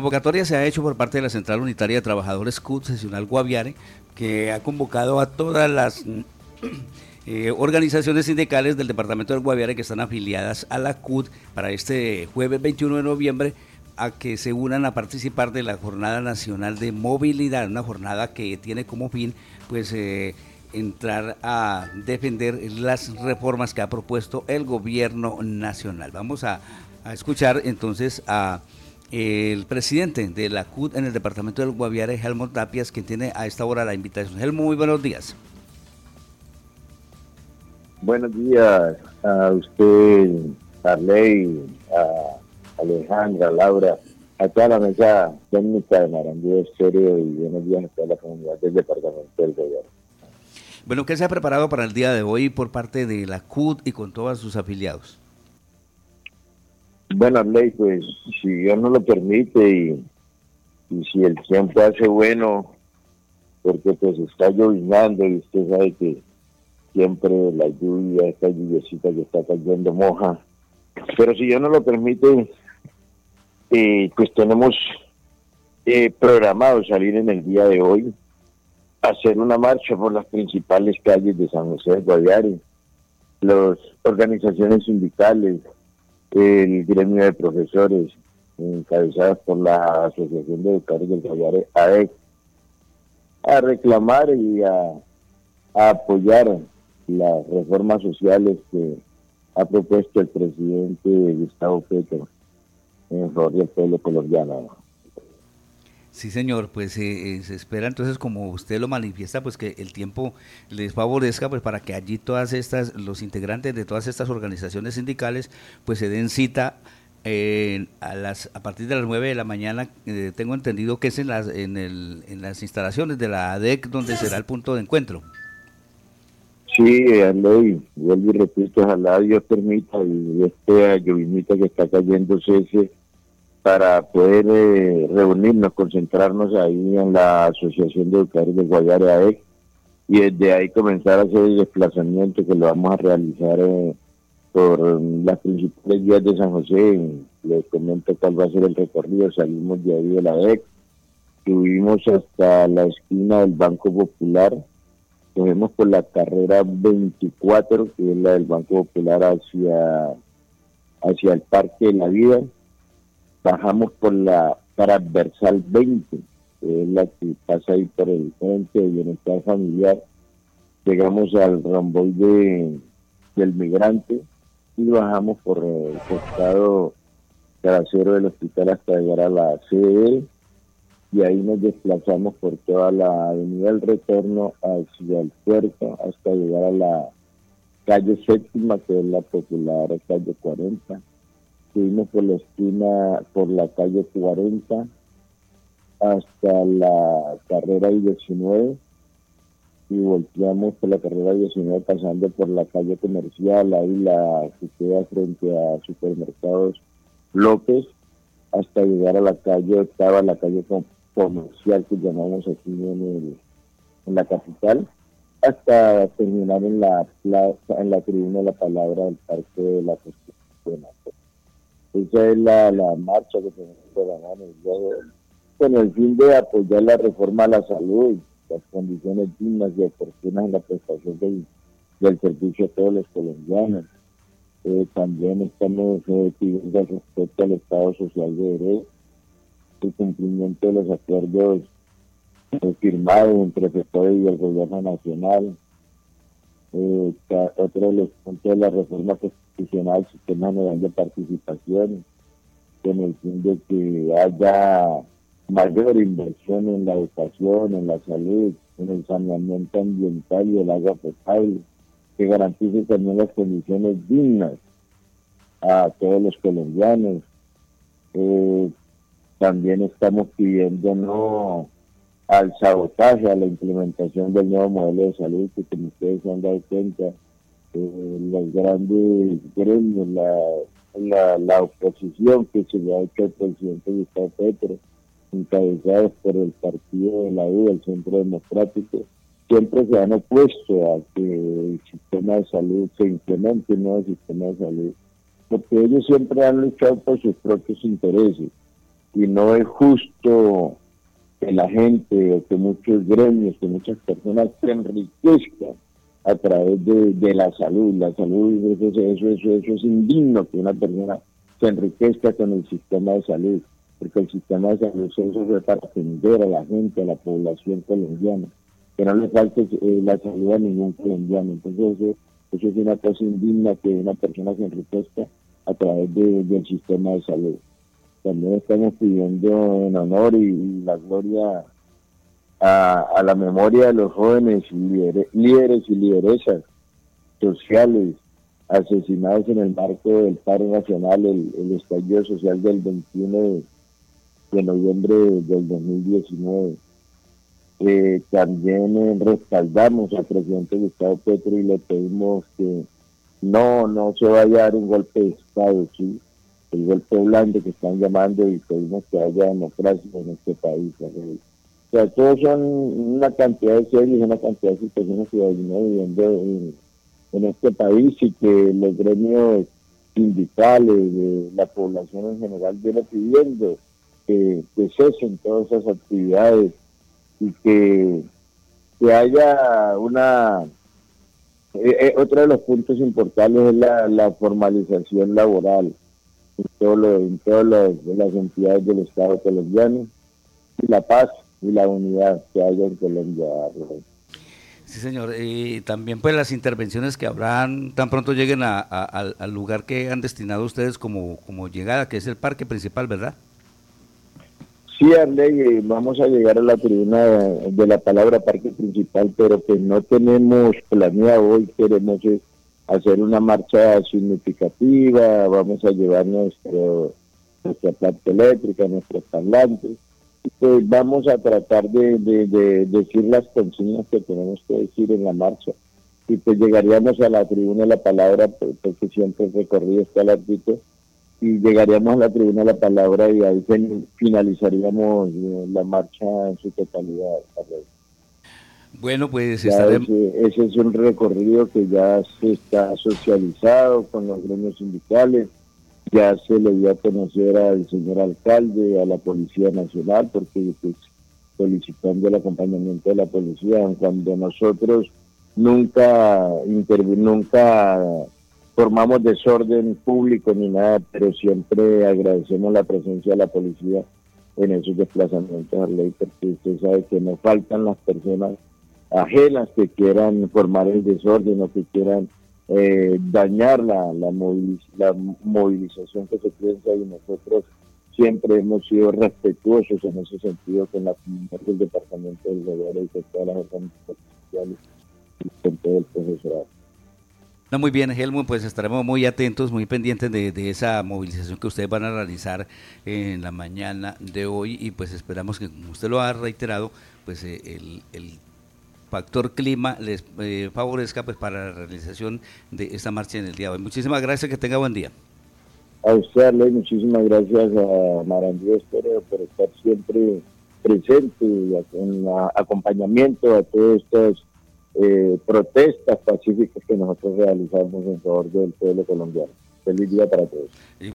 convocatoria se ha hecho por parte de la Central Unitaria de Trabajadores CUT Seccional Guaviare, que ha convocado a todas las organizaciones sindicales del departamento del Guaviare que están afiliadas a la CUT para este jueves 21 de noviembre a que se unan a participar de la Jornada Nacional de Movilidad, una jornada que tiene como fin pues entrar a defender las reformas que ha propuesto el gobierno nacional. Vamos a escuchar entonces a el presidente de la CUT en el departamento del Guaviare, Helmut Tapias, quien tiene a esta hora la invitación. Helmut, muy buenos días. Buenos días a usted, Arley, a Alejandra, a Laura, a toda la mesa técnica de Marandío Estéreo y buenos días a toda la comunidad del departamento del Guaviare. Bueno, ¿qué se ha preparado para el día de hoy por parte de la CUT y con todos sus afiliados? Bueno, Arley, pues si Dios nos lo permite y si el tiempo hace bueno, porque pues está lloviznando y usted sabe que siempre la lluvia, esta lluviecita que está cayendo moja, pero si Dios nos lo permite, pues tenemos programado salir en el día de hoy a hacer una marcha por las principales calles de San José del Guaviare, las organizaciones sindicales, el gremio de profesores, encabezadas por la Asociación de Educadores del Guaviare, AEC, a reclamar y a apoyar las reformas sociales que ha propuesto el presidente Gustavo Petro en favor del pueblo colombiano. Sí, señor, pues se espera entonces, como usted lo manifiesta, pues que el tiempo les favorezca, pues para que allí los integrantes de todas estas organizaciones sindicales, pues se den cita a partir de las 9 de la mañana. Tengo entendido que es en las instalaciones de la ADEC donde será el punto de encuentro. Sí, Arley, vuelvo y repito, ojalá Dios permita y esta llovinita que está cayendo cese para poder reunirnos, concentrarnos ahí en la Asociación de Educadores de Guaviare, AEC, y desde ahí comenzar a hacer el desplazamiento que lo vamos a realizar por las principales vías de San José. Les comento cuál va a ser el recorrido. Salimos de ahí de la AEC, subimos hasta la esquina del Banco Popular, cogemos por la carrera 24, que es la del Banco Popular hacia el Parque de la Vida. Bajamos por la transversal 20, que es la que pasa ahí por el Frente de Bienestar Familiar. Llegamos al romboide del Migrante y bajamos por el costado trasero del hospital hasta llegar a la CDE, y ahí nos desplazamos por toda la avenida del Retorno hacia el puerto hasta llegar a la calle séptima, que es la popular calle 40. Subimos por la esquina, por la calle 40 hasta la carrera 19 y volteamos por la carrera 19 pasando por la calle comercial, ahí la que queda frente a Supermercados López, hasta llegar a la calle octava, la calle comercial que llamamos aquí en la capital, hasta terminar en la plaza, en la tribuna de la palabra del Parque de la Constitución. Esa es la marcha que tenemos programada en el día de hoy, con el fin de apoyar la reforma a la salud, las condiciones dignas y oportunas en la prestación del servicio a todos los colombianos. También estamos pidiendo el respeto al Estado Social de Derecho, el cumplimiento de los acuerdos firmados entre FECODE y el gobierno nacional. Otro de los puntos de la reforma constitucional, sistema general de participación, con el fin de que haya mayor inversión en la educación, en la salud, en el saneamiento ambiental y el agua potable, que garantice también las condiciones dignas a todos los colombianos. También estamos pidiendo no al sabotaje, a la implementación del nuevo modelo de salud, que como ustedes se han dado cuenta, los grandes gremios, la oposición que se le ha hecho al presidente Gustavo Petro, encabezados por el partido de la U, el Centro Democrático, siempre se han opuesto a que el sistema de salud se implemente, un nuevo sistema de salud, porque ellos siempre han luchado por sus propios intereses. y no es justo que la gente o que muchos gremios, que muchas personas se enriquezcan a través de la salud. La salud, eso es indigno que una persona se enriquezca con el sistema de salud, porque el sistema de salud se hizo para atender a la gente, a la población colombiana, que no le falte la salud a ningún colombiano. Entonces eso es una cosa indigna que una persona se enriquezca a través del sistema de salud. También estamos pidiendo en honor y la gloria a la memoria de los jóvenes líderes y lideresas sociales asesinados en el marco del paro nacional, el estallido social del 21 de noviembre del 2019. También respaldamos al presidente Gustavo Petro y le pedimos que no se vaya a dar un golpe de Estado, ¿sí? El golpe blando que están llamando, y pedimos que haya democracia en este país. O sea, todos son una cantidad de series, una cantidad de situaciones que venimos viviendo en este país, y que los gremios sindicales, de la población en general, viene pidiendo que cesen todas esas actividades y que haya una... otro de los puntos importantes es la formalización laboral en todas las entidades del Estado colombiano, y la paz y la unidad que haya en Colombia. Sí, señor. También pues las intervenciones que habrán tan pronto lleguen al lugar que han destinado ustedes como llegada, que es el parque principal, ¿verdad? Sí, Arley, vamos a llegar a la tribuna de la palabra parque principal, pero que no tenemos planeado. Hoy queremos hacer una marcha significativa, vamos a llevar nuestra planta eléctrica, nuestros parlantes, y pues vamos a tratar de decir las consignas que tenemos que decir en la marcha, y pues llegaríamos a la tribuna de la palabra, porque siempre el recorrido está larguito, y llegaríamos a la tribuna de la palabra, y ahí finalizaríamos la marcha en su totalidad. Bueno, pues Ya estaremos... ese es un recorrido que ya se está socializado con los gremios sindicales, ya se le dio a conocer al señor alcalde, a la Policía Nacional, porque pues, solicitando el acompañamiento de la policía, cuando nosotros nunca formamos desorden público ni nada, pero siempre agradecemos la presencia de la policía en esos desplazamientos a ley, porque usted sabe que no faltan las personas ajenas que quieran formar el desorden o que quieran dañar la movilización que se piensa, y nosotros siempre hemos sido respetuosos en ese sentido con la comunidad del departamento del gobierno y con todas las organizaciones sociales y con todo el profesorado. No, muy bien, Helmut, pues estaremos muy atentos, muy pendientes de esa movilización que ustedes van a realizar en la mañana de hoy, y pues esperamos que, como usted lo ha reiterado, pues el factor clima les favorezca pues para la realización de esta marcha en el día de hoy. Muchísimas gracias, que tenga buen día. A usted, Arley, muchísimas gracias a Marandío Estéreo por estar siempre presente en acompañamiento a todas estas protestas pacíficas que nosotros realizamos en favor del pueblo colombiano. Feliz día para todos.